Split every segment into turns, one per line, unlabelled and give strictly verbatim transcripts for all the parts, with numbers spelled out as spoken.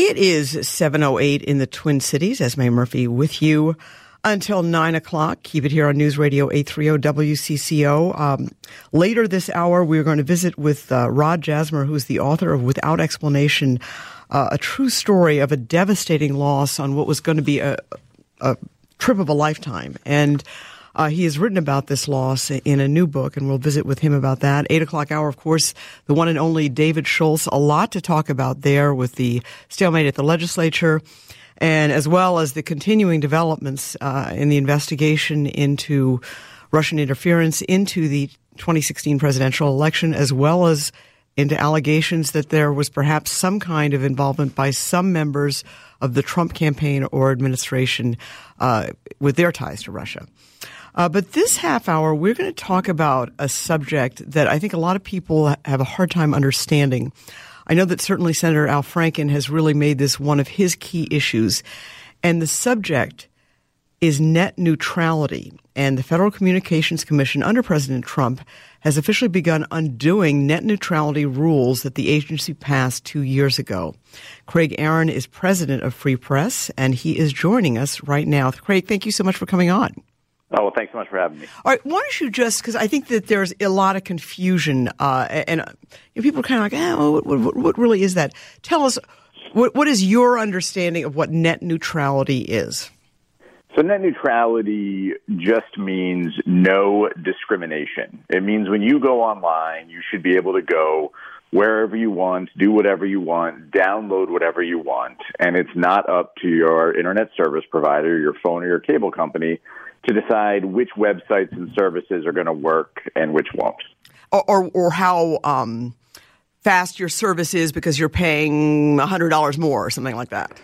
It is seven oh eight in the Twin Cities. Esme Murphy with you until nine o'clock. Keep it here on News Radio eight thirty W C C O. Um, later this hour, we're going to visit with uh, Rod Jasmer, who's the author of Without Explanation, uh, a true story of a devastating loss on what was going to be a, a trip of a lifetime. And Uh, he has written about this loss in a new book, and we'll visit with him about that. Eight o'clock hour, of course, the one and only David Schultz. A lot to talk about there with the stalemate at the legislature, and as well as the continuing developments uh, in the investigation into Russian interference into the twenty sixteen presidential election, as well as into allegations that there was perhaps some kind of involvement by some members of the Trump campaign or administration uh, with their ties to Russia. Uh, but this half hour, we're going to talk about a subject that I think a lot of people have a hard time understanding. I know that certainly Senator Al Franken has really made this one of his key issues. And the subject is net neutrality. And the Federal Communications Commission under President Trump has officially begun undoing net neutrality rules that the agency passed two years ago. Craig Aaron is president of Free Press, and he is joining us right now. Craig, thank you so much for coming on.
Oh, well, thanks so much for having me.
All right, why don't you just, because I think that there's a lot of confusion, uh, and uh, you know, people are kind of like, oh, what, what, what really is that? Tell us, what, what is your understanding of what net neutrality is?
So net neutrality just means no discrimination. It means when you go online, you should be able to go wherever you want, do whatever you want, download whatever you want, and it's not up to your internet service provider, your phone or your cable company to decide which websites and services are going to work and which won't.
Or, or, or how um, fast your service is because you're paying one hundred dollars more or something like that.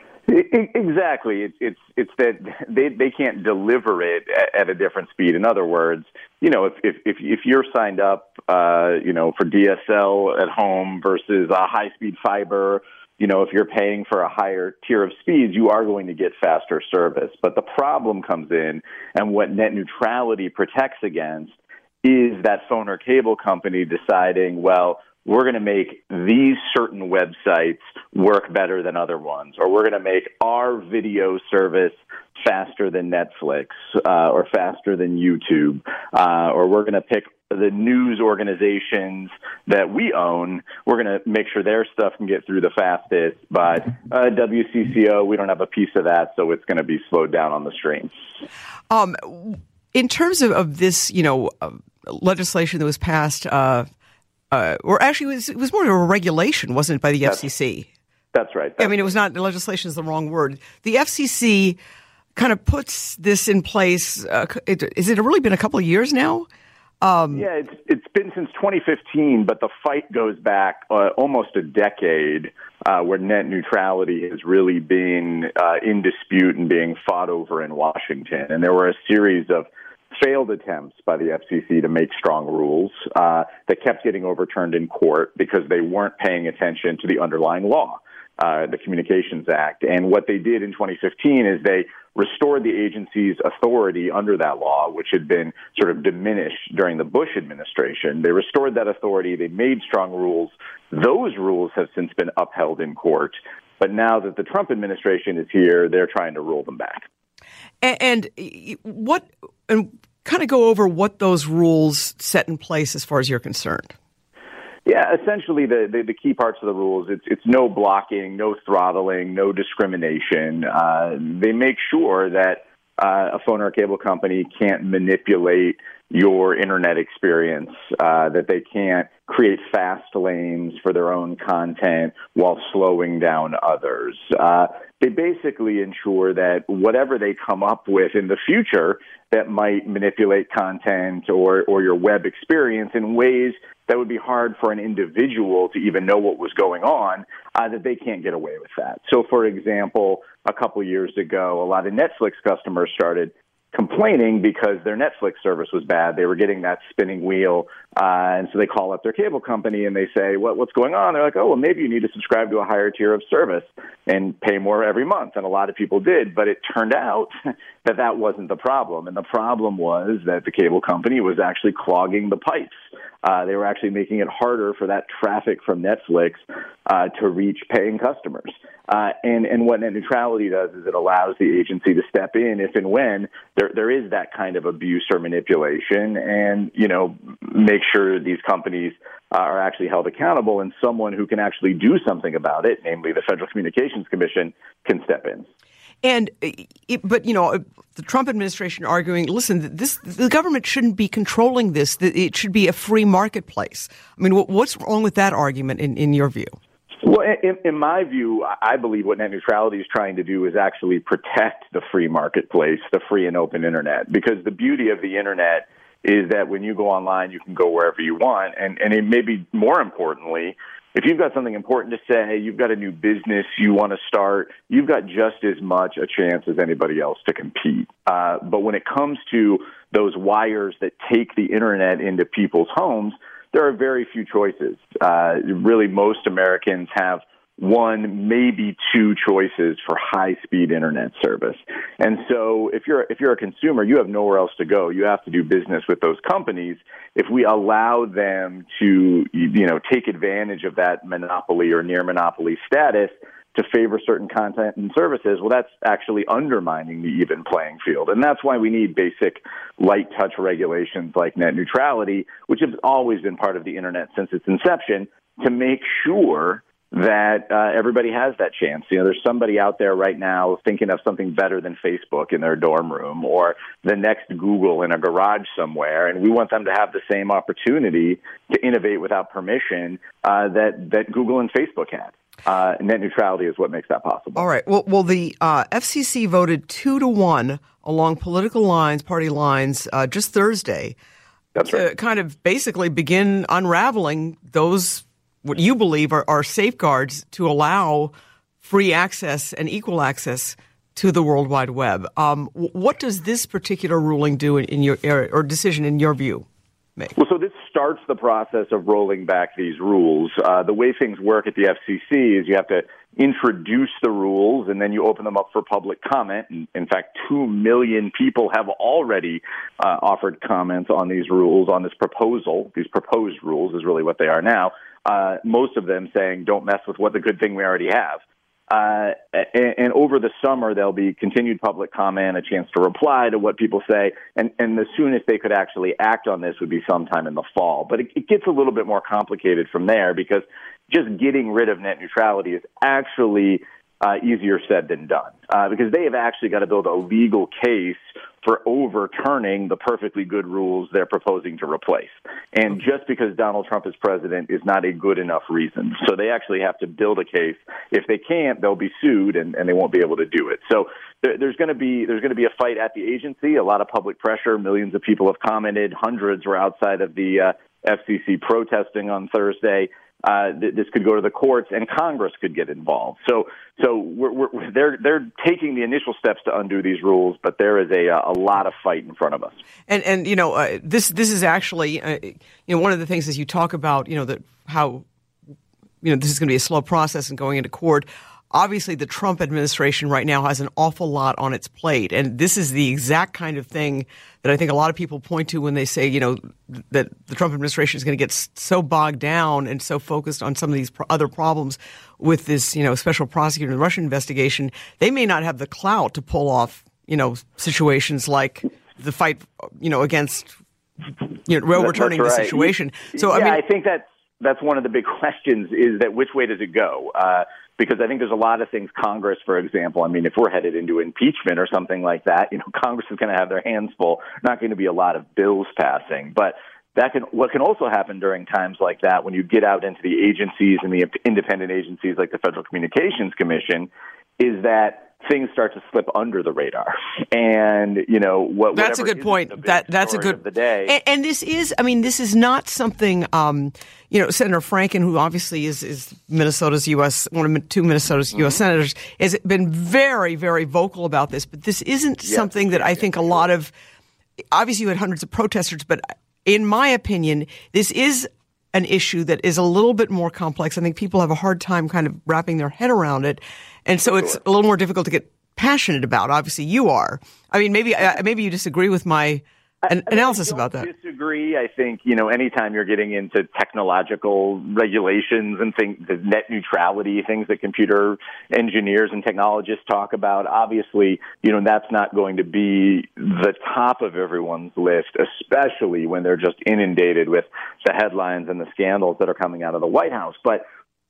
Exactly. It's it's it's that they they can't deliver it at, at a different speed. In other words, you know, if if if, if you're signed up, uh, you know, for D S L at home versus a high speed fiber, you know, if you're paying for a higher tier of speeds, you are going to get faster service. But the problem comes in, and what net neutrality protects against is that phone or cable company deciding, well, we're going to make these certain websites work better than other ones, or we're going to make our video service faster than Netflix uh, or faster than YouTube, uh, or we're going to pick the news organizations that we own. We're going to make sure their stuff can get through the fastest, but uh, W C C O, we don't have a piece of that, so it's going to be slowed down on the stream.
Um, in terms of, of this, you know, uh, legislation that was passed, uh, uh, or actually it was, it was more of a regulation, wasn't it, by the
that's,
F C C?
That's right. That's
I mean, it was not, legislation is the wrong word. The F C C kind of puts this in place. Uh, it, is it really been a couple of years now?
Um, yeah, it's it's been since twenty fifteen, but the fight goes back uh, almost a decade uh, where net neutrality has really been uh, in dispute and being fought over in Washington. And there were a series of failed attempts by the F C C to make strong rules uh, that kept getting overturned in court because they weren't paying attention to the underlying law, uh, the Communications Act. And what they did in twenty fifteen is they restored the agency's authority under that law, which had been sort of diminished during the Bush administration. They restored that authority. They made strong rules. Those rules have since been upheld in court. But now that the Trump administration is here, they're trying to roll them back.
And, and what, and kind of go over what those rules set in place as far as you're concerned.
Yeah, essentially the, the, the key parts of the rules, it's it's no blocking, no throttling, no discrimination. Uh, they make sure that uh, a phone or a cable company can't manipulate your internet experience, uh, that they can't create fast lanes for their own content while slowing down others. Uh, they basically ensure that whatever they come up with in the future that might manipulate content or, or your web experience in ways that would be hard for an individual to even know what was going on, uh, that they can't get away with that. So, for example, a couple years ago, a lot of Netflix customers started complaining because their Netflix service was bad. They were getting that spinning wheel, uh, and so they call up their cable company and they say, what, what's going on? They're like, oh, well, maybe you need to subscribe to a higher tier of service and pay more every month. And a lot of people did, but it turned out that that wasn't the problem. And the problem was that the cable company was actually clogging the pipes Uh, they were actually making it harder for that traffic from Netflix uh, to reach paying customers. Uh, and, and what net neutrality does is it allows the agency to step in if and when there, there is that kind of abuse or manipulation and, you know, make sure these companies uh, are actually held accountable and someone who can actually do something about it, namely the Federal Communications Commission, can step in.
And, it, but, you know, the Trump administration arguing, listen, this the government shouldn't be controlling this. It should be a free marketplace. I mean, what's wrong with that argument in, in your view?
Well, in, in my view, I believe what net neutrality is trying to do is actually protect the free marketplace, the free and open Internet, because the beauty of the Internet is that when you go online, you can go wherever you want. And, and it may be more importantly, if you've got something important to say, you've got a new business you want to start, you've got just as much a chance as anybody else to compete. Uh, but when it comes to those wires that take the Internet into people's homes, there are very few choices. Uh, really, most Americans have one, maybe two choices for high-speed Internet service. And so if you're if you're a consumer, you have nowhere else to go. You have to do business with those companies. If we allow them to, you know, take advantage of that monopoly or near monopoly status to favor certain content and services, well, that's actually undermining the even playing field. And that's why we need basic light touch regulations like net neutrality, which has always been part of the Internet since its inception, to make sure that uh, everybody has that chance. You know, there's somebody out there right now thinking of something better than Facebook in their dorm room or the next Google in a garage somewhere, and we want them to have the same opportunity to innovate without permission uh, that, that Google and Facebook had. Uh, net neutrality is what makes that possible.
All right. Well, well the uh, F C C voted two to one along political lines, party lines, uh, just Thursday.
That's
to
right.
kind of basically begin unraveling those what you believe are, are safeguards to allow free access and equal access to the World Wide Web. Um, what does this particular ruling do in, in your or decision in your view make?
Well, so this starts the process of rolling back these rules. Uh, the way things work at the F C C is you have to introduce the rules, and then you open them up for public comment. And in fact, two million people have already uh, offered comments on these rules, on this proposal. These proposed rules is really what they are now. Uh, most of them saying, don't mess with what the good thing we already have. Uh, and, and over the summer, there'll be continued public comment, a chance to reply to what people say, and, and the soonest they could actually act on this would be sometime in the fall. But it, it gets a little bit more complicated from there because just getting rid of net neutrality is actually uh, easier said than done uh, because they have actually got to build a legal case for overturning the perfectly good rules they're proposing to replace. And just because Donald Trump is president is not a good enough reason. So they actually have to build a case. If they can't, they'll be sued and, and they won't be able to do it. So there, there's going to be there's going to be a fight at the agency, a lot of public pressure. Millions of people have commented. Hundreds were outside of the uh, F C C protesting on Thursday. Uh, th- this could go to the courts, and Congress could get involved. So, so we're, we're, they're they're taking the initial steps to undo these rules, but there is a a lot of fight in front of us.
And and you know uh, this this is actually uh, you know one of the things as you talk about you know that how you know this is going to be a slow process and going into court. Obviously, the Trump administration right now has an awful lot on its plate, and this is the exact kind of thing that I think a lot of people point to when they say, you know, that the Trump administration is going to get so bogged down and so focused on some of these other problems with this, you know, special prosecutor in the Russian investigation. They may not have the clout to pull off, you know, situations like the fight, you know, against, you know, overturning
right.
the situation. So,
yeah,
I mean,
I think that's that's one of the big questions: is that which way does it go? Uh, Because I think there's a lot of things Congress, for example, I mean, if we're headed into impeachment or something like that, you know, Congress is going to have their hands full. Not going to be a lot of bills passing. But that can what can also happen during times like that when you get out into the agencies and the independent agencies like the Federal Communications Commission is that things start to slip under the radar. And, you know, what
that's a good point. That that's a good
the day.
And, and this is, I mean, this is not something, um, you know, Senator Franken, who obviously is, is Minnesota's U S one of two Minnesota's U S
Mm-hmm.
senators, has been very, very vocal about this. But this isn't
yes,
something that I think a lot of, obviously you had hundreds of protesters, but in my opinion, this is an issue that is a little bit more complex. I think people have a hard time kind of wrapping their head around it. And so it's a little more difficult to get passionate about. Obviously, you are. I mean, maybe uh, maybe you disagree with my an
I, I
analysis
mean, I
about that.
I disagree. I think, you know, anytime you're getting into technological regulations and things, the net neutrality, things that computer engineers and technologists talk about, obviously, you know, that's not going to be the top of everyone's list, especially when they're just inundated with the headlines and the scandals that are coming out of the White House. But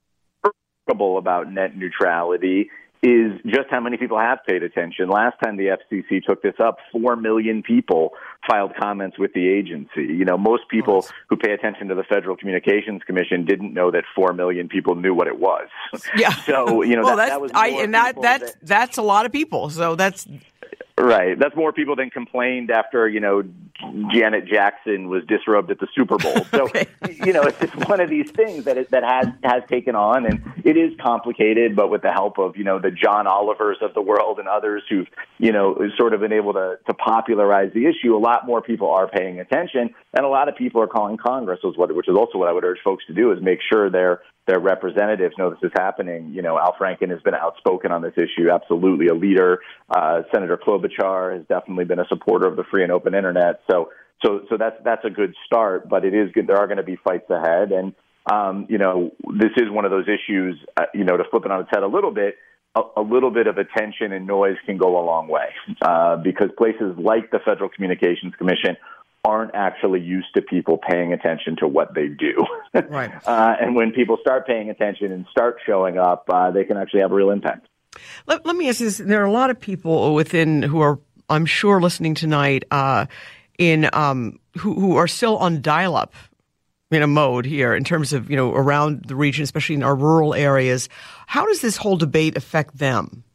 remarkable about net neutrality is just how many people have paid attention. Last time the F C C took this up, four million people filed comments with the agency. You know, most people who pay attention to the Federal Communications Commission didn't know that four million people knew what it was.
Yeah.
So, you know,
well,
that,
that's,
that was
I, and that, that,
that
that's a lot of people. So that's
right. That's more people than complained after, you know, Janet Jackson was disrobed at the Super Bowl. So, okay. you know, it's just one of these things that it, that has has taken on, and it is complicated. But with the help of, you know, the John Olivers of the world and others who've, you know, sort of been able to to popularize the issue, a lot more people are paying attention, and a lot of people are calling Congress, which is also what I would urge folks to do, is make sure they're their representatives know this is happening. You know, Al Franken has been outspoken on this issue, absolutely a leader. Uh, Senator Klobuchar has definitely been a supporter of the free and open internet. So, so, so that's that's a good start. But it is good. There are going to be fights ahead, and um, you know, this is one of those issues. Uh, you know, to flip it on its head a little bit, a, a little bit of attention and noise can go a long way uh, because places like the Federal Communications Commission aren't actually used to people paying attention to what they do.
Right.
uh, and when people start paying attention and start showing up, uh, they can actually have a real impact.
Let, let me ask this. There are a lot of people within who are, I'm sure, listening tonight uh, in um, who, who are still on dial-up in a mode here in terms of, you know, around the region, especially in our rural areas. How does this whole debate affect them?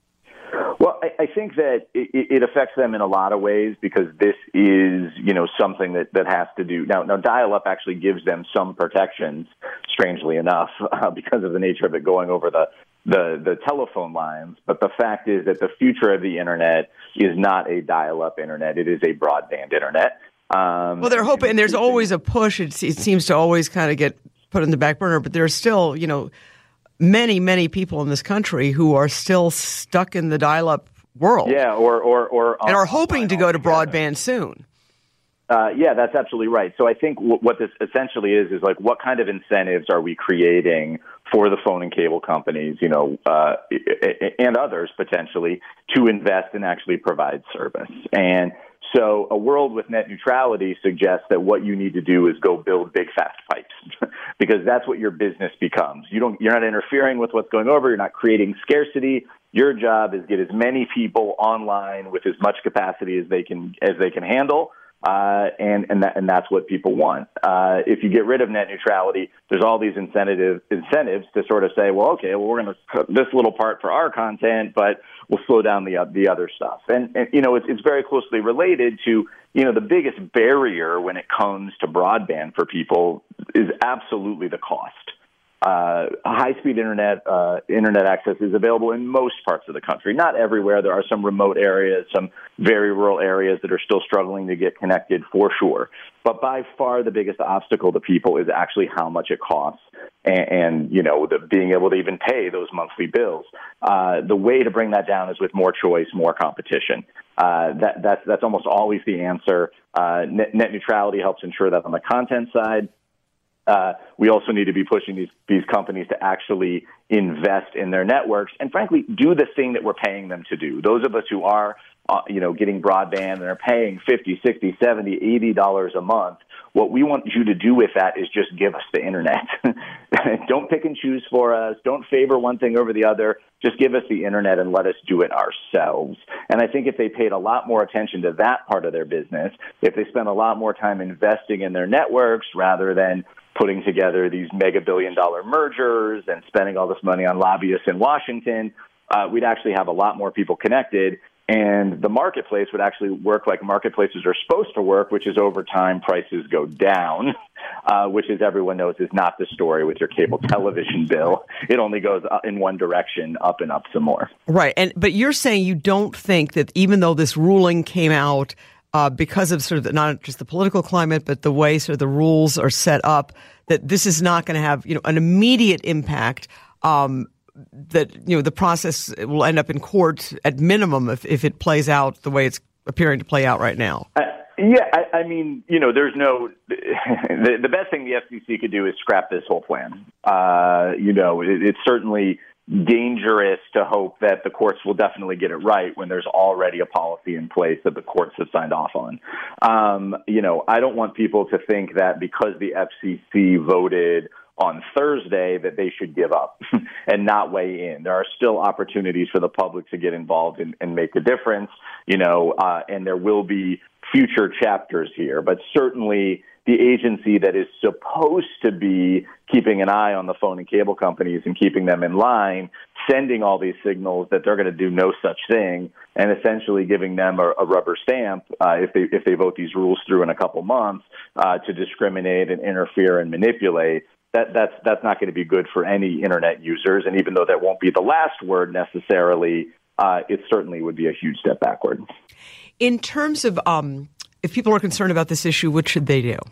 Well, I, I think that it, it affects them in a lot of ways because this is, you know, something that, that has to do. Now, now, dial-up actually gives them some protections, strangely enough, uh, because of the nature of it going over the, the, the telephone lines. But the fact is that the future of the Internet is not a dial-up Internet. It is a broadband Internet. Um,
well, they're hoping, and there's always a push. It, it seems to always kind of get put on the back burner, but there's still, you know, many, many people in this country who are still stuck in the dial-up world.
Yeah, or or, or
and are hoping to go to broadband soon.
Uh, yeah, that's absolutely right. So I think w- what this essentially is is like, what kind of incentives are we creating for the phone and cable companies, you know, uh, and others potentially to invest and actually provide service? And so a world with net neutrality suggests that what you need to do is go build big, fast pipes because that's what your business becomes. You don't, you're not interfering with what's going over. You're not creating scarcity. Your job is get as many people online with as much capacity as they can as they can handle. Uh, and and, that, and that's what people want. Uh, if you get rid of net neutrality, there's all these incentive, incentives to sort of say, well, okay, well, we're going to cut this little part for our content, but we'll slow down the the other stuff. And, and you know, it's, it's very closely related to, you know, the biggest barrier when it comes to broadband for people is absolutely the cost. Uh, high-speed internet uh, internet access is available in most parts of the country. Not everywhere. There are some remote areas, some very rural areas that are still struggling to get connected for sure. But by far the biggest obstacle to people is actually how much it costs and, and you know, the, being able to even pay those monthly bills. Uh, the way to bring that down is with more choice, more competition. Uh, that, that's, that's almost always the answer. Uh, net, net neutrality helps ensure that on the content side. Uh, we also need to be pushing these, these companies to actually invest in their networks and, frankly, do the thing that we're paying them to do. Those of us who are, uh, you know, getting broadband and are paying fifty, sixty, seventy, eighty dollars a month, what we want you to do with that is just give us the Internet. Don't pick and choose for us. Don't favor one thing over the other. Just give us the Internet and let us do it ourselves. And I think if they paid a lot more attention to that part of their business, if they spent a lot more time investing in their networks rather than putting together these mega billion dollar mergers and spending all this money on lobbyists in Washington, uh, we'd actually have a lot more people connected. And the marketplace would actually work like marketplaces are supposed to work, which is over time prices go down, uh, which, as everyone knows, is not the story with your cable television bill. It only goes in one direction, up and up some more.
Right. And but you're saying you don't think that even though this ruling came out Uh, because of sort of the, not just the political climate, but the way sort of the rules are set up, that this is not going to have, you know, an immediate impact, um, that, you know, the process will end up in court at minimum if, if it plays out the way it's appearing to play out right now.
I, Yeah, I, I mean, you know, there's no the, the best thing the F C C could do is scrap this whole plan. Uh, you know, it, it's certainly dangerous to hope that the courts will definitely get it right when there's already a policy in place that the courts have signed off on. Um, you know, I don't want people to think that because the F C C voted on Thursday that they should give up and not weigh in. There are still opportunities for the public to get involved and, and make a difference, you know, uh, and there will be future chapters here. But certainly the agency that is supposed to be keeping an eye on the phone and cable companies and keeping them in line, sending all these signals that they're going to do no such thing, and essentially giving them a, a rubber stamp uh, if they if they vote these rules through in a couple months uh, to discriminate and interfere and manipulate. That, that's that's not going to be good for any internet users. And even though that won't be the last word necessarily, uh, it certainly would be a huge step backward.
In terms of um, if people are concerned about this issue, what should they do?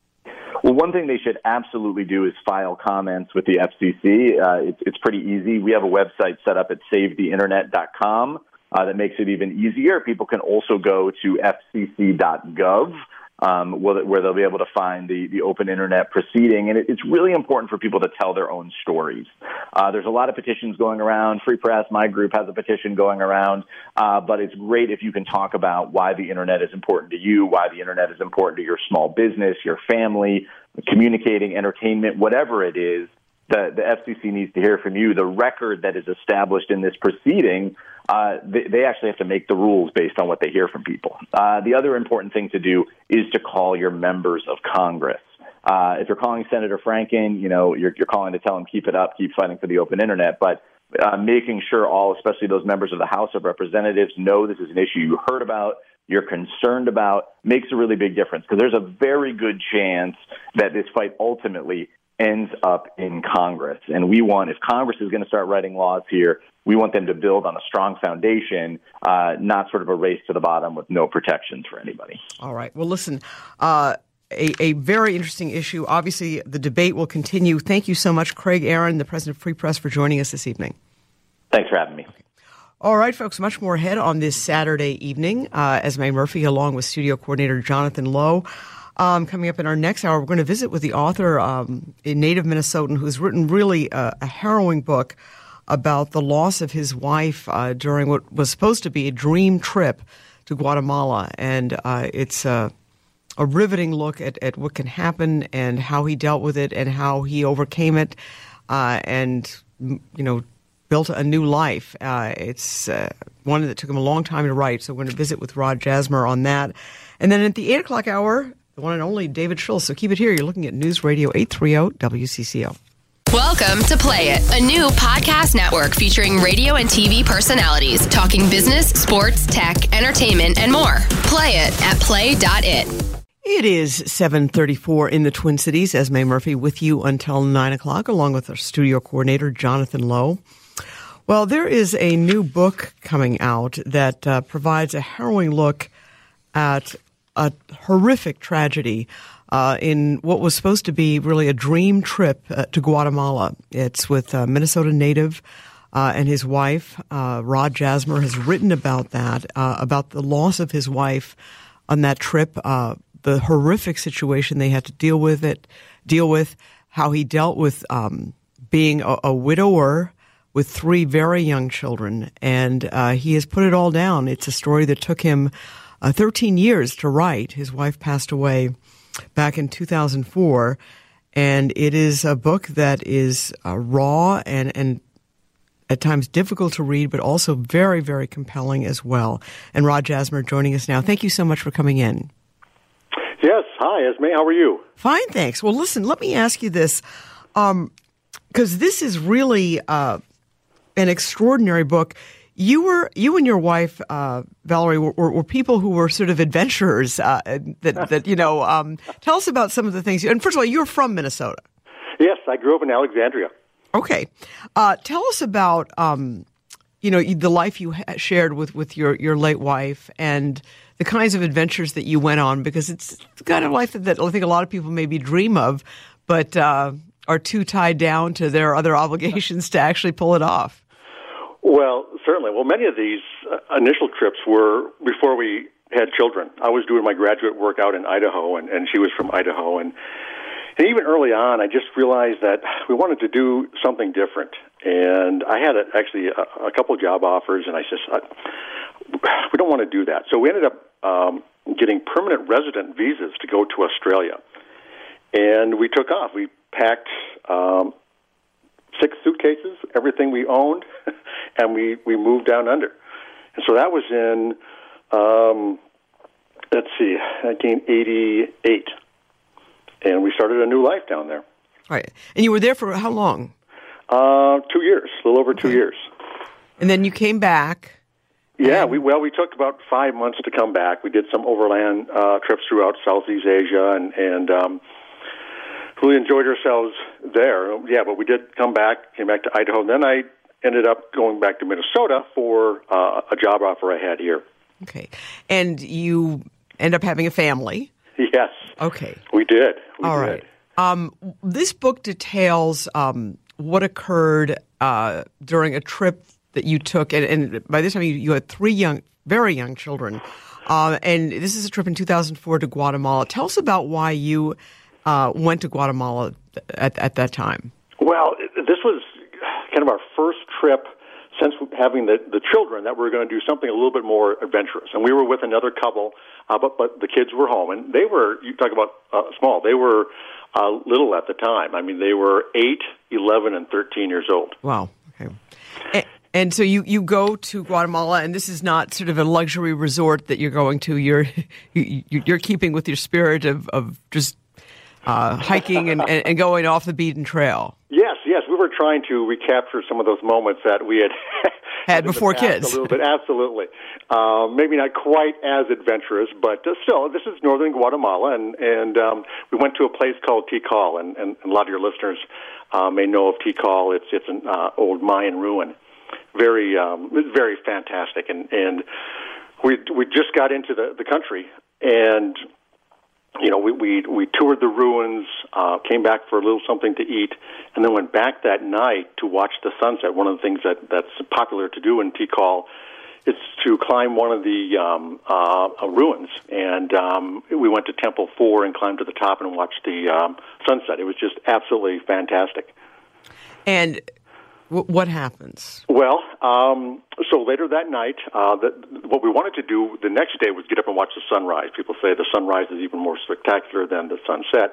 Well, one thing they should absolutely do is file comments with the F C C. Uh, it's, it's pretty easy. We have a website set up at save the internet dot com uh, that makes it even easier. People can also go to f c c dot gov. Um, where they'll be able to find the, the open internet proceeding. And it, it's really important for people to tell their own stories. Uh, there's a lot of petitions going around. Free Press, my group, has a petition going around. Uh, but it's great if you can talk about why the internet is important to you, why the internet is important to your small business, your family, communicating, entertainment, whatever it is. The, the F C C needs to hear from you. The record that is established in this proceeding, uh, they, they actually have to make the rules based on what they hear from people. Uh, the other important thing to do is to call your members of Congress. Uh, if you're calling Senator Franken, you know, you're, you're calling to tell him keep it up, keep fighting for the open internet. But uh, making sure all, especially those members of the House of Representatives, know this is an issue you heard about, you're concerned about, makes a really big difference. Because there's a very good chance that this fight ultimately ends up in Congress. And we want, if Congress is going to start writing laws here, we want them to build on a strong foundation, uh, not sort of a race to the bottom with no protections for anybody.
All right. Well, listen, uh, a, a very interesting issue. Obviously, the debate will continue. Thank you so much, Craig Aaron, the president of Free Press, for joining us this evening.
Thanks for having me.
Okay. All right, folks, much more ahead on this Saturday evening. Uh, Esme Murphy, along with studio coordinator Jonathan Lowe. Um, coming up in our next hour, we're going to visit with the author, um, a native Minnesotan who's written really a, a harrowing book about the loss of his wife uh, during what was supposed to be a dream trip to Guatemala. And uh, it's uh, a riveting look at, at what can happen and how he dealt with it and how he overcame it uh, and, you know, built a new life. Uh, it's uh, one that took him a long time to write. So we're going to visit with Rod Jasmer on that. And then at the eight o'clock hour, the one and only David Schultz. So keep it here. You're looking at News Radio eight thirty W C C O.
Welcome to Play It, a new podcast network featuring radio and T V personalities talking business, sports, tech, entertainment, and more. Play it at play dot it.
It is seven thirty-four in the Twin Cities. Esme Murphy with you until nine o'clock, along with our studio coordinator, Jonathan Lowe. Well, there is a new book coming out that uh, provides a harrowing look at a horrific tragedy uh, in what was supposed to be really a dream trip uh, to Guatemala. It's with a Minnesota native uh, and his wife. Uh, Rod Jasmer has written about that, uh, about the loss of his wife on that trip, uh, the horrific situation they had to deal with it, deal with, how he dealt with um, being a, a widower with three very young children, and uh, he has put it all down. It's a story that took him Uh, thirteen years to write. His wife passed away back in two thousand four, and it is a book that is uh, raw and, and at times difficult to read, but also very, very compelling as well. And Rod Jasmer joining us now. Thank you so much for coming in.
Yes. Hi, Esme. How are you?
Fine, thanks. Well, listen, let me ask you this, because um, this is really uh, an extraordinary book. You were, you and your wife, uh, Valerie, were, were, were people who were sort of adventurers. Uh, that, that you know, um, tell us about some of the things. And first of all, you're from Minnesota.
Yes, I grew up in Alexandria.
Okay, uh, tell us about, um, you know, the life you ha- shared with, with your, your late wife and the kinds of adventures that you went on, because it's the kind of life that, that I think a lot of people maybe dream of, but uh, are too tied down to their other obligations to actually pull it off.
Well, certainly. Well, many of these uh, initial trips were before we had children. I was doing my graduate work out in Idaho, and, and she was from Idaho. And, and even early on, I just realized that we wanted to do something different. And I had a, actually a, a couple job offers, and I just, I, we don't want to do that. So we ended up um, getting permanent resident visas to go to Australia. And we took off. We packed um, six suitcases, everything we owned, and we, we moved down under. And so that was in, um, let's see, nineteen eighty-eight. And we started a new life down there.
Right. And you were there for how long?
Uh, two years, a little over two
okay.
years.
And then you came back.
Yeah, we well, we took about five months to come back. We did some overland uh, trips throughout Southeast Asia, and and um, really enjoyed ourselves there. Yeah, but we did come back, came back to Idaho, and then I ended up going back to Minnesota for uh, a job offer I had here.
Okay, and you end up having a family.
Yes.
Okay.
We did. We
All
did.
right. Um, this book details um, what occurred uh, during a trip that you took, and, and by this time you, you had three young, very young children, uh, and this is a trip in two thousand four to Guatemala. Tell us about why you uh, went to Guatemala at, at that time.
Well, this was kind of our first trip since having the, the children that we were going to do something a little bit more adventurous. And we were with another couple, uh, but, but the kids were home. And they were, you talk about uh, small, they were uh, little at the time. I mean, they were eight, eleven, and thirteen years old.
Wow. Okay. And, and so you, you go to Guatemala, and this is not sort of a luxury resort that you're going to. You're, you, you're keeping with your spirit of, of just uh, hiking and, and going off the beaten trail.
Yes, yes, we were trying to recapture some of those moments that we had
had before kids.
A little bit, absolutely. Uh, maybe not quite as adventurous, but uh, still, this is northern Guatemala, and and um, we went to a place called Tikal, and, and a lot of your listeners uh, may know of Tikal. It's it's an uh, old Mayan ruin, very um, very fantastic, and and we we just got into the the country and. You know, we, we we toured the ruins, uh, came back for a little something to eat, and then went back that night to watch the sunset. One of the things that, that's popular to do in Tikal is to climb one of the um, uh, ruins. And um, we went to Temple four and climbed to the top and watched the um, sunset. It was just absolutely fantastic.
And w- what happens?
Well, um, so later that night, uh, the, what we wanted to do the next day was get up and watch the sunrise. People say the sunrise is even more spectacular than the sunset.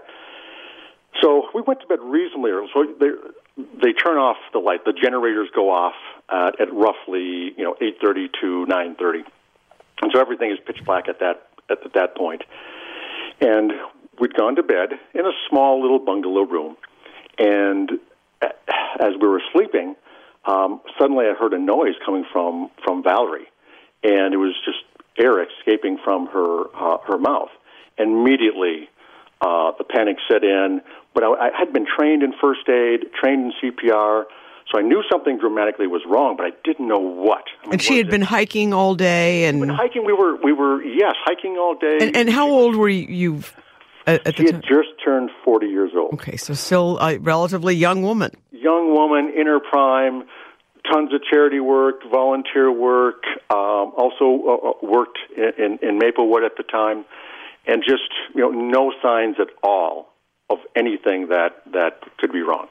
So we went to bed reasonably early. So they they turn off the light. The generators go off uh, at roughly you know eight thirty to nine thirty, and so everything is pitch black at that at that point. And we'd gone to bed in a small little bungalow room, and as we were sleeping, um, suddenly I heard a noise coming from, from Valerie, and it was just air escaping from her uh, her mouth. And immediately, uh, the panic set in. But I, I had been trained in first aid, trained in C P R, so I knew something dramatically was wrong, but I didn't know what. I mean,
and she had been hiking all day, and
been hiking. We were we were yes, hiking all day.
And, and how old were you? At, at
she
the
had
time?
just turned forty years old.
Okay, so still a relatively young woman.
Young woman, in her prime, tons of charity work, volunteer work, um, also uh, worked in, in, in Maplewood at the time, and just you know no signs at all of anything that, that could be wrong.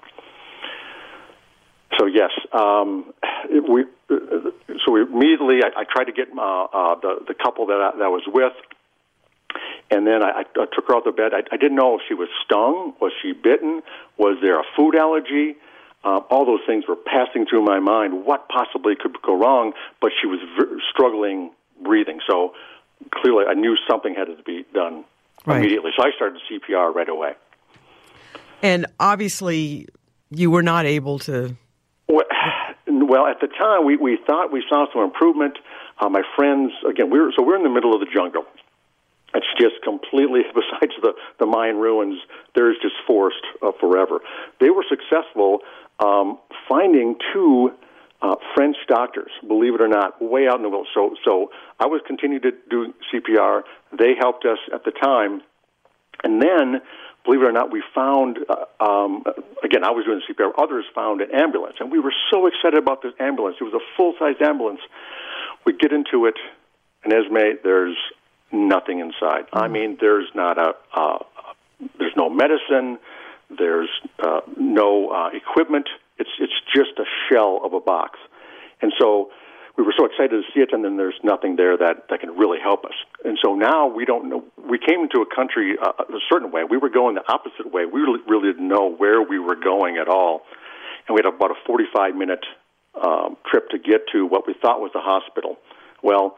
So yes, um, it, we uh, so we immediately I, I tried to get uh, uh, the the couple that I, that I was with. And then I, I took her out of bed. I, I didn't know if she was stung. Was she bitten? Was there a food allergy? Uh, all those things were passing through my mind. What possibly could go wrong? But she was v- struggling breathing. So clearly I knew something had to be done
right.
immediately. So I started C P R right away.
And obviously you were not able to...
Well, well at the time, we, we thought we saw some improvement. Uh, my friends, again, we were, so we're in the middle of the jungle. It's just completely, besides the, the Mayan ruins, there's just forest uh, forever. They were successful um, finding two uh, French doctors, believe it or not, way out in the wilderness. So, so I was continuing to do C P R. They helped us at the time. And then, believe it or not, we found, uh, um, again, I was doing C P R. Others found an ambulance. And we were so excited about this ambulance. It was a full-size ambulance. We get into it, and Esme, there's nothing inside. Mm-hmm. I mean, there's not a, uh, there's no medicine, there's uh, no uh, equipment. It's it's just a shell of a box. And so we were so excited to see it, and then there's nothing there that, that can really help us. And so now we don't know. We came into a country uh, a certain way. We were going the opposite way. We really, really didn't know where we were going at all. And we had about a forty-five minute um, trip to get to what we thought was a hospital. Well,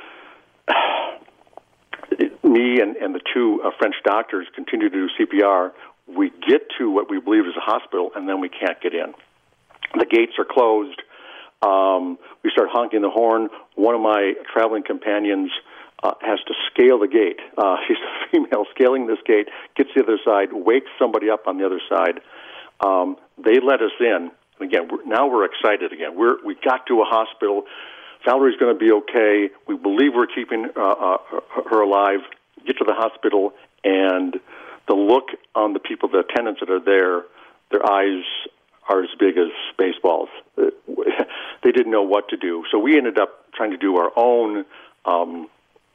it, me and, and the two uh, French doctors continue to do C P R. We get to what we believe is a hospital, and then we can't get in. The gates are closed. Um, we start honking the horn. One of my traveling companions uh, has to scale the gate. Uh, she's a female scaling this gate, gets to the other side, wakes somebody up on the other side. Um, they let us in. And again, we're, now we're excited again. We're, we got to a hospital. Valerie's going to be okay. We believe we're keeping uh, uh, her alive. Get to the hospital, and the look on the people, the attendants that are there, their eyes are as big as baseballs. They didn't know what to do. So we ended up trying to do our own um,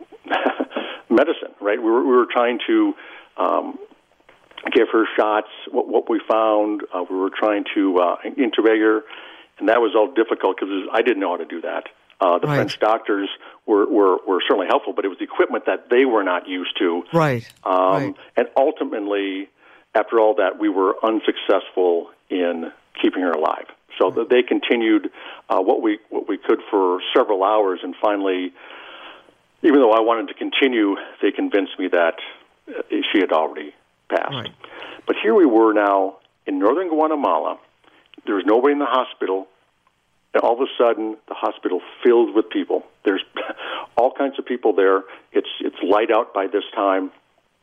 medicine, right? We were, we were trying to um, give her shots, what, what we found. Uh, we were trying to uh, intubate her, and that was all difficult because I didn't know how to do that. Uh, the right. French doctors were, were, were certainly helpful, but it was the equipment that they were not used to.
Right.
Um,
right.
And ultimately, after all that, we were unsuccessful in keeping her alive. So right. they continued uh, what we what we could for several hours, and finally, even though I wanted to continue, they convinced me that uh, she had already passed.
Right.
But here we were now in northern Guatemala. There was nobody in the hospital. And all of a sudden, the hospital filled with people. There's all kinds of people there. It's it's light out by this time,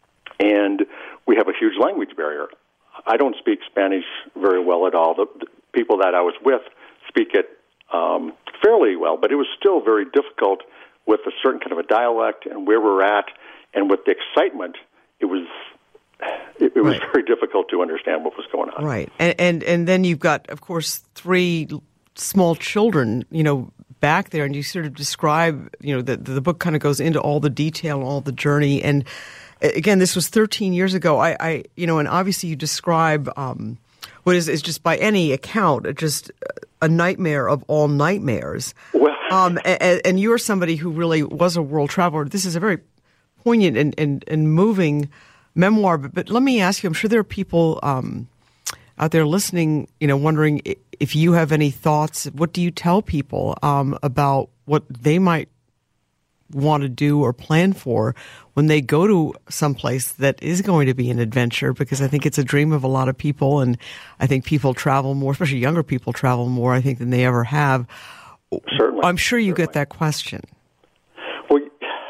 and we have a huge language barrier. I don't speak Spanish very well at all. The, the people that I was with speak it um, fairly well, but it was still very difficult with a certain kind of a dialect and where we're at, and with the excitement, it was it, it was right. very difficult to understand what was going on.
Right, and, and and then you've got, of course, three small children, you know, back there, and you sort of describe, you know, the the book kind of goes into all the detail, all the journey, and again, this was thirteen years ago. I, I you know, and obviously you describe um, what is is just by any account just a nightmare of all nightmares.
Well,
um, and, and you're somebody who really was a world traveler. This is a very poignant and and, and moving memoir. But, but let me ask you, I'm sure there are people um, out there listening, you know, wondering if you have any thoughts. What do you tell people um, about what they might want to do or plan for when they go to someplace that is going to be an adventure? Because I think it's a dream of a lot of people, and I think people travel more, especially younger people travel more, I think, than they ever have.
Certainly.
I'm sure you
Certainly.
get that question.
Well,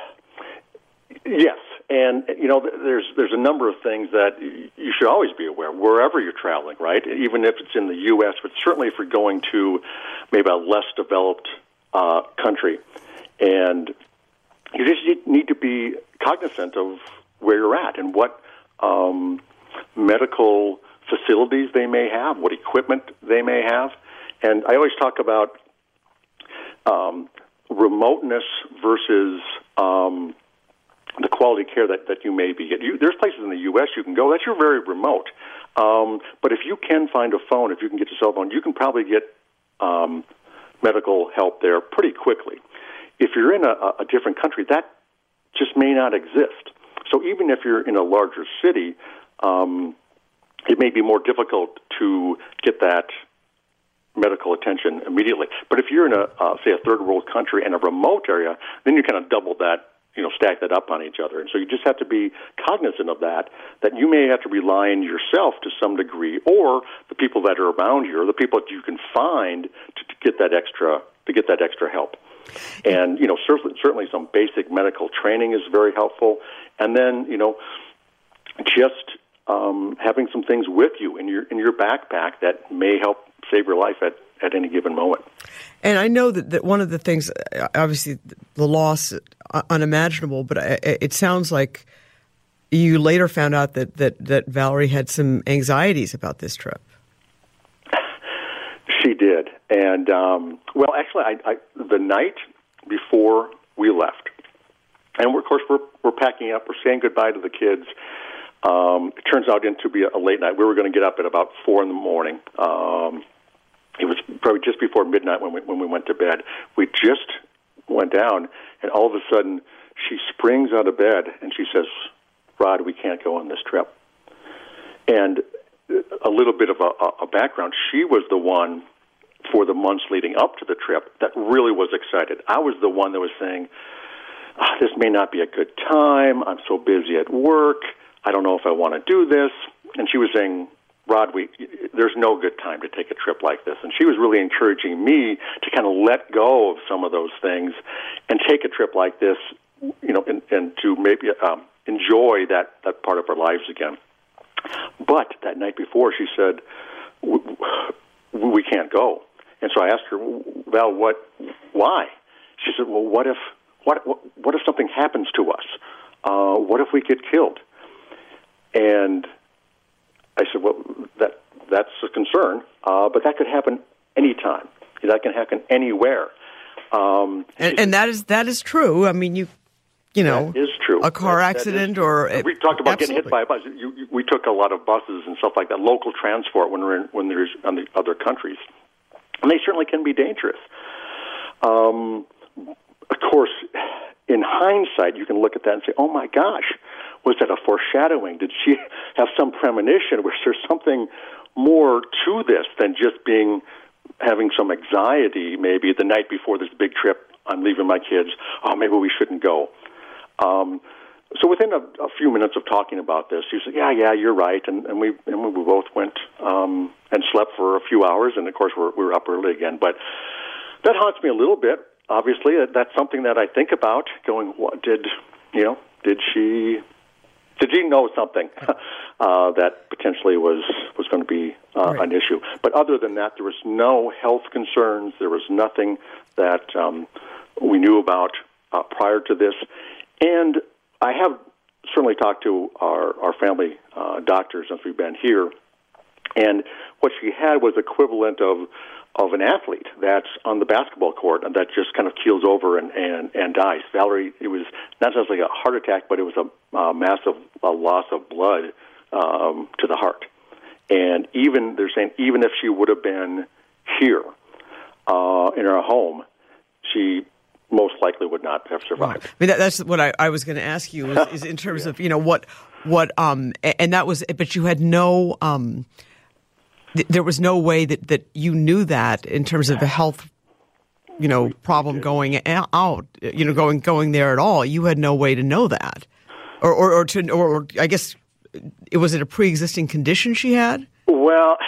yes. And, you know, there's there's a number of things that you should always be aware wherever you're traveling, right? Even if it's in the U S, but certainly if you're going to maybe a less developed uh, country. And you just need to be cognizant of where you're at and what um, medical facilities they may have, what equipment they may have. And I always talk about um, remoteness versus um, the quality care that, that you may be getting. You, there's places in the U S you can go that you're very remote. Um, but if you can find a phone, if you can get your cell phone, you can probably get um, medical help there pretty quickly. If you're in a, a different country, that just may not exist. So even if you're in a larger city, um, it may be more difficult to get that medical attention immediately. But if you're in a, uh, say, a third world country and a remote area, then you kind of double that, you know, stack that up on each other. And so you just have to be cognizant of that, that you may have to rely on yourself to some degree, or the people that are around you, or the people that you can find to, to get that extra to get that extra help. And, you know, certainly, certainly some basic medical training is very helpful. And then, you know, just um, having some things with you in your in your backpack that may help save your life at, at any given moment.
And I know that, that one of the things, obviously, the loss, unimaginable, but it sounds like you later found out that, that, that Valerie had some anxieties about this trip.
She did. And, um, well, actually, I, I, the night before we left, and we're, of course, we're, we're packing up. We're saying goodbye to the kids. Um, it turns out to be a late night. We were going to get up at about four in the morning. Um, it was probably just before midnight when we when we went to bed. We just went down, and all of a sudden, she springs out of bed and she says, "Rod, we can't go on this trip." And a little bit of a, a background: she was the one for the months leading up to the trip that really was excited. I was the one that was saying, oh, "This may not be a good time. I'm so busy at work. I don't know if I want to do this." And she was saying, "Rod, we, there's no good time to take a trip like this." And she was really encouraging me to kind of let go of some of those things and take a trip like this, you know, and, and to maybe um, enjoy that, that part of our lives again. But that night before, she said, "We can't go." And so I asked her, "Val, what? Why?" She said, "Well, what if what what if something happens to us? Uh, what if we get killed?" And I said, "Well, that that's a concern, uh, but that could happen anytime. That can happen anywhere." Um,
and, and that is that is true. I mean, you you know,
that is true.
A car
that,
accident
that
or
we talked about
absolutely.
getting hit by a bus. You, you, we took a lot of buses and stuff like that, local transport when we're in, when there's in the other countries, and they certainly can be dangerous. Um, of course, in hindsight, you can look at that and say, "Oh my gosh, was that a foreshadowing? Did she have some premonition? Was there something more to this than just being having some anxiety? Maybe the night before this big trip, I'm leaving my kids. Oh, maybe we shouldn't go." Um, so within a, a few minutes of talking about this, she said, "Yeah, yeah, you're right," and, and we and we both went um, and slept for a few hours, and of course we're, we were up early again. But that haunts me a little bit. Obviously, that's something that I think about. Going, what did you know? Did she? Did she know something uh, that potentially was was going to be uh,
right.
an issue? But other than that, there was no health concerns. There was nothing that um, we knew about uh, prior to this. And I have certainly talked to our, our family uh, doctor since we've been here, and what she had was equivalent of of an athlete that's on the basketball court and that just kind of keels over and, and, and dies. Valerie, it was not just like a heart attack, but it was a, a massive a loss of blood um, to the heart. And even, they're saying, even if she would have been here uh, in her home, she most likely would not have survived.
Right. I mean, that, that's what I, I was going to ask you is, is in terms yeah. of, you know, what, what, um, and that was, but you had no, um, th- there was no way that, that you knew that in terms of a health, you know, problem going out, you know, going, going there at all. You had no way to know that. Or, or, or to, or, or I guess, it was it a pre-existing condition she had?
Well,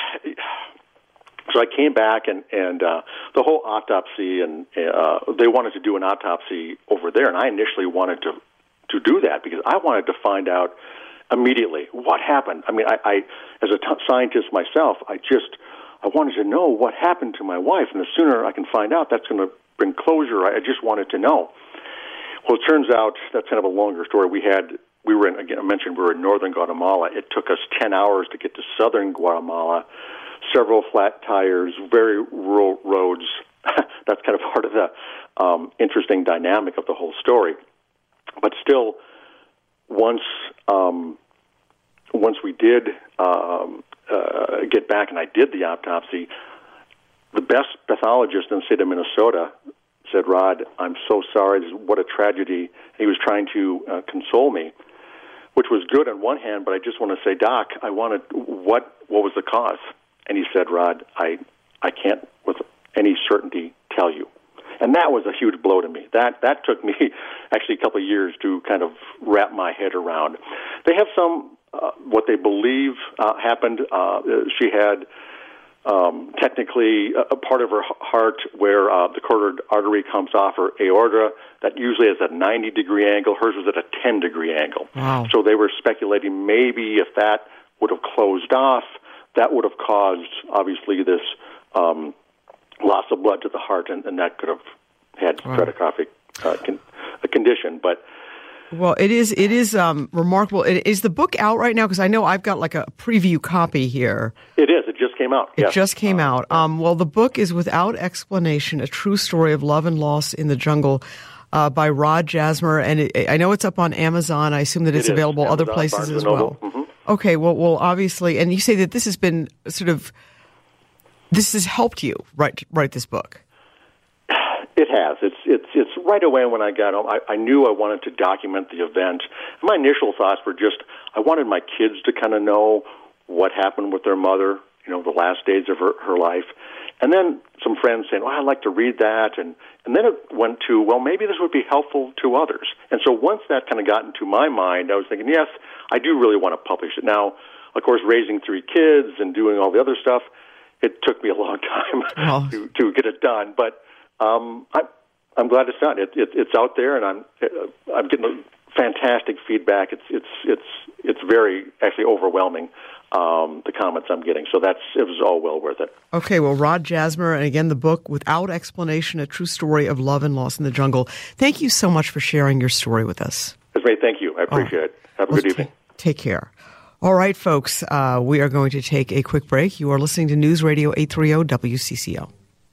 so I came back and, and uh, the whole autopsy, and uh, they wanted to do an autopsy over there, and I initially wanted to, to do that because I wanted to find out immediately what happened. I mean, I, I as a t- scientist myself, I just I wanted to know what happened to my wife, and the sooner I can find out, that's going to bring closure. I just wanted to know. Well, it turns out that's kind of a longer story. We had we were in, again, I mentioned we were in northern Guatemala. It took us ten hours to get to southern Guatemala. Several flat tires, very rural roads. That's kind of part of the um, interesting dynamic of the whole story. But still, once um, once we did um, uh, get back and I did the autopsy, the best pathologist in the state of Minnesota said, "Rod, I'm so sorry. This is, what a tragedy." He was trying to uh, console me, which was good on one hand, but I just want to say, "Doc, I wanted what what was the cause?" And he said, "Rod, I I can't with any certainty tell you." And that was a huge blow to me. That that took me actually a couple of years to kind of wrap my head around. They have some, uh, what they believe uh, happened. Uh, she had um, technically a, a part of her heart where uh, the carotid artery comes off her aorta. That usually is at a ninety-degree angle. Hers was at a ten-degree angle.
Wow.
So they were speculating maybe if that would have closed off, that would have caused, obviously, this um, loss of blood to the heart, and, and that could have had wow. catastrophic uh, con- a condition. But
well, it is it is um, remarkable. It, is the book out right now? Because I know I've got like a preview copy here.
It is. It just came out.
It
yes.
just came
uh,
out. Um, well, the book is Without Explanation: A True Story of Love and Loss in the Jungle. uh, by Rod Jasmer. And it, I know it's up on Amazon. I assume that it's
it
available
Amazon,
other places
Barnes
as
and
well.
Mm-hmm.
Okay, well, well, obviously, and you say that this has been sort of, this has helped you write write this book.
It has. It's it's it's right away when I got home. I, I knew I wanted to document the event. My initial thoughts were just I wanted my kids to kind of know what happened with their mother, you know, the last days of her, her life. And then some friends saying, well, I'd like to read that. And, and then it went to, well, maybe this would be helpful to others. And so once that kind of got into my mind, I was thinking, yes, I do really want to publish it. Now, of course, raising three kids and doing all the other stuff, it took me a long time
oh.
to, to get it done. But um, I, I'm glad it's done. It, it, it's out there, and I'm I'm getting fantastic feedback. It's it's it's it's very actually overwhelming. Um, the comments I'm getting. So that's it was all well worth it.
Okay, well, Rod Jasmer, and again, the book, Without Explanation, A True Story of Love and Loss in the Jungle. Thank you so much for sharing your story with us.
It's great. Thank you. I appreciate right. it. Have a
well,
good evening.
T- take care. All right, folks, uh, we are going to take a quick break. You are listening to News Radio eight thirty W C C O.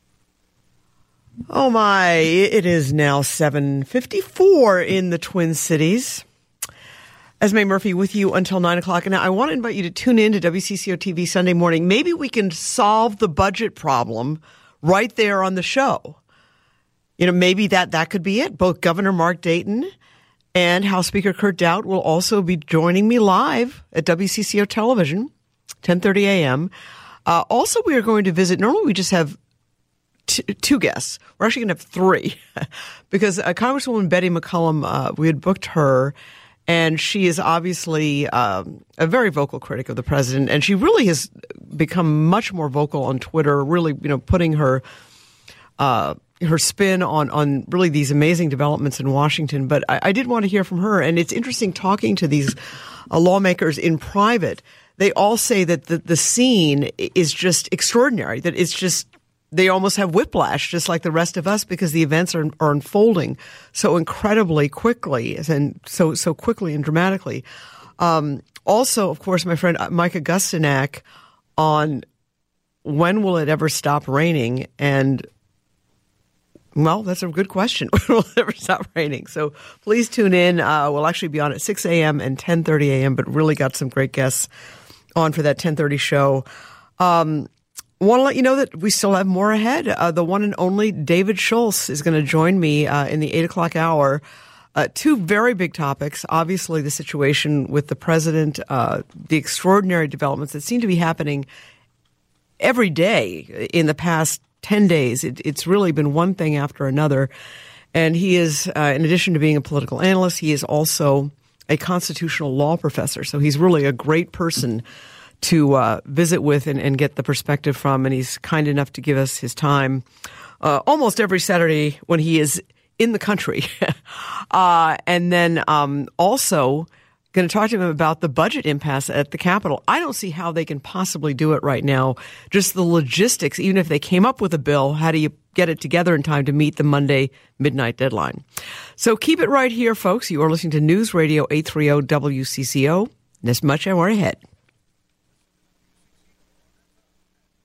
Oh, my. It is now seven fifty-four in the Twin Cities. Esme Murphy with you until nine o'clock. And now I want to invite you to tune in to W C C O T V Sunday morning. Maybe we can solve the budget problem right there on the show. You know, maybe that, that could be it. Both Governor Mark Dayton and House Speaker Kurt Daudt will also be joining me live at W C C O Television, ten thirty a.m. Uh, also, we are going to visit, normally we just have t- two guests. We're actually going to have three because uh, Congresswoman Betty McCollum, uh, we had booked her. And she is obviously um, a very vocal critic of the president, and she really has become much more vocal on Twitter, really, you know, putting her uh, her spin on on really these amazing developments in Washington. But I, I did want to hear from her, and it's interesting talking to these uh, lawmakers in private. They all say that the, the scene is just extraordinary, that it's just they almost have whiplash, just like the rest of us, because the events are, are unfolding so incredibly quickly and so so quickly and dramatically. Um, also, of course, my friend Mike Augustinak on when will it ever stop raining? And, well, that's a good question. When will it ever stop raining? So please tune in. Uh, we'll actually be on at six a.m. and ten thirty a.m., but really got some great guests on for that ten thirty show. Um Want to let you know that we still have more ahead. Uh, the one and only David Schultz is going to join me uh, in the eight o'clock hour. Uh, two very big topics. Obviously, the situation with the president, uh, the extraordinary developments that seem to be happening every day in the past ten days. It, it's really been one thing after another. And he is, uh, in addition to being a political analyst, he is also a constitutional law professor. So he's really a great person to uh, visit with and, and get the perspective from, and he's kind enough to give us his time uh, almost every Saturday when he is in the country. uh, and then um, also going to talk to him about the budget impasse at the Capitol. I don't see how they can possibly do it right now. Just the logistics, even if they came up with a bill, how do you get it together in time to meet the Monday midnight deadline? So keep it right here, folks. You are listening to News Radio eight thirty W C C O. This much and we're ahead.